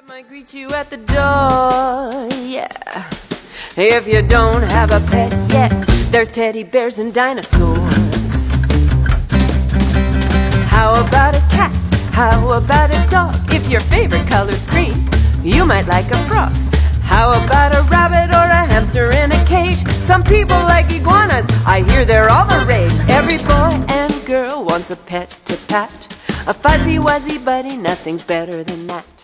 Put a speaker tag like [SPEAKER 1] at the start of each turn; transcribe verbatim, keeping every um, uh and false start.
[SPEAKER 1] might greet you at the door, yeah. If you don't have a pet yet, there's teddy bears and dinosaurs. How about a cat? How about a dog? If your favorite color's green, you might like a frog. How about a rabbit or a hamster in a cage? Some people like iguanas, I hear they're all the rage. Every boy and girl wants a pet to pat, a fuzzy wuzzy buddy, nothing's better than that.